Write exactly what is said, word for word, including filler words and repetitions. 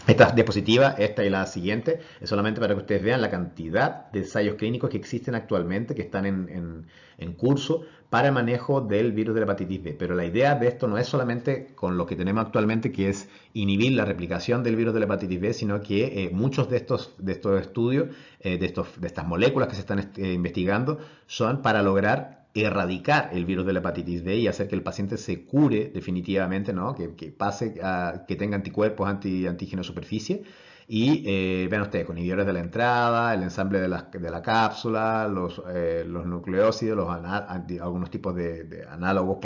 Esta diapositiva, esta y la siguiente, es solamente para que ustedes vean la cantidad de ensayos clínicos que existen actualmente, que están en, en- en curso para el manejo del virus de la hepatitis B. Pero la idea de esto no es solamente con lo que tenemos actualmente, que es inhibir la replicación del virus de la hepatitis B, sino que eh, muchos de estos, de estos estudios, eh, de, estos, de estas moléculas que se están eh, investigando, son para lograr erradicar el virus de la hepatitis B y hacer que el paciente se cure definitivamente, ¿no? Que, que pase a que tenga anticuerpos anti, antígeno superficie. Y eh, vean ustedes, con inhibidores de la entrada, el ensamble de la, de la cápsula, los, eh, los nucleósidos, los ana- anti- algunos tipos de, de análogos